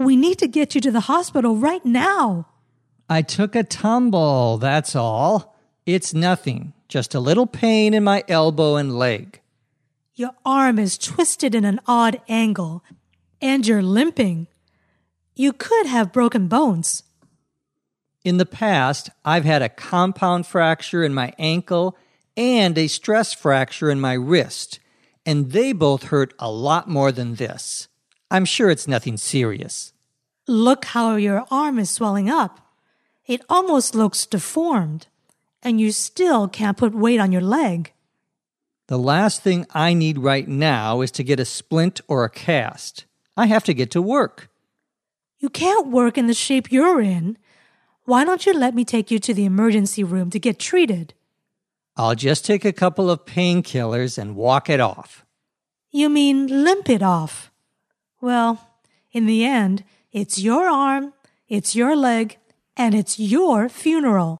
We need to get you to the hospital right now. I took a tumble, that's all. It's nothing, just a little pain in my elbow and leg. Your arm is twisted in an odd angle, and you're limping. You could have broken bones. In the past, I've had a compound fracture in my ankle and a stress fracture in my wrist, and they both hurt a lot more than this. I'm sure it's nothing serious. Look how your arm is swelling up. It almost looks deformed, and you still can't put weight on your leg. The last thing I need right now is to get a splint or a cast. I have to get to work. You can't work in the shape you're in. Why don't you let me take you to the emergency room to get treated? I'll just take a couple of painkillers and walk it off. You mean limp it off? Well, in the end, it's your arm, it's your leg, and it's your funeral.